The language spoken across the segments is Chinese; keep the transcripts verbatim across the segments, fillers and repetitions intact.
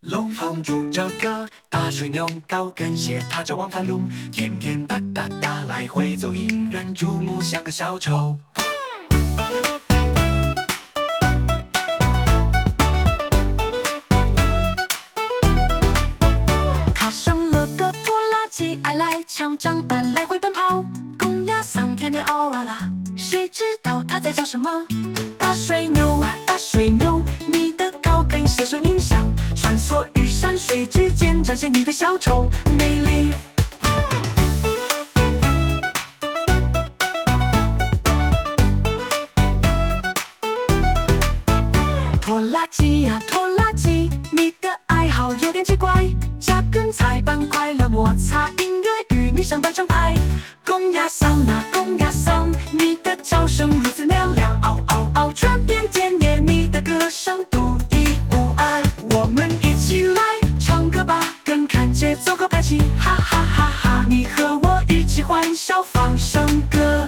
龙凤住着个大水牛，高跟鞋踏着往返路，天天哒哒哒来回走，引人注目，像个小丑。 他生了个拖拉机，爱来抢账单，来回奔跑，公鸭桑天天嗷啊啦，谁知道它在叫什么？大水牛啊，大水牛，你的高跟鞋声音响，穿梭于山水之间，展现你的小丑魅力。拖拉机呀，拖拉机，你的爱好有点奇怪，加跟踩板快乐摩擦，音乐与你相伴成排。公鸭桑那公鸭桑，你的叫声如此嘹亮，嗷嗷嗷，传遍田野，你的歌声独一无二。我们一起来唱歌吧，跟看节奏和拍起，哈哈哈哈！你和我一起欢笑放声歌。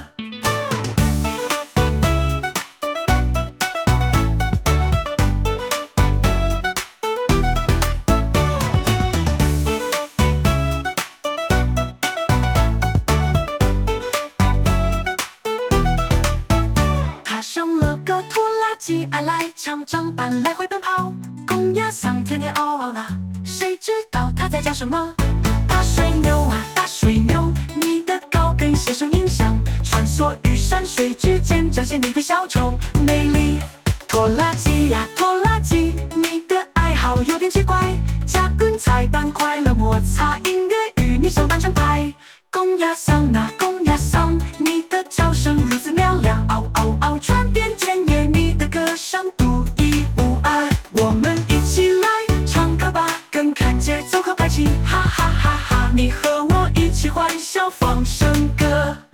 生了个拖拉机，爱来抢账板，来回奔跑，公鸭桑天天嗷嗷啦，谁知道它在叫什么？大水牛啊，大水牛，你的高跟鞋声音响，穿梭于山水之间，展现你的小丑魅力。拖拉机呀，拖拉机，你的爱好有点奇怪，加跟踩板快乐摩擦，音乐与你相伴成排。公鸭桑那公鸭桑，你的叫声如此嘹亮，嗷嗷嗷，传遍田野，你的歌声独一无二。我们一起来唱歌吧，跟看节奏和拍起，哈哈哈哈！你和我一起欢笑放声歌。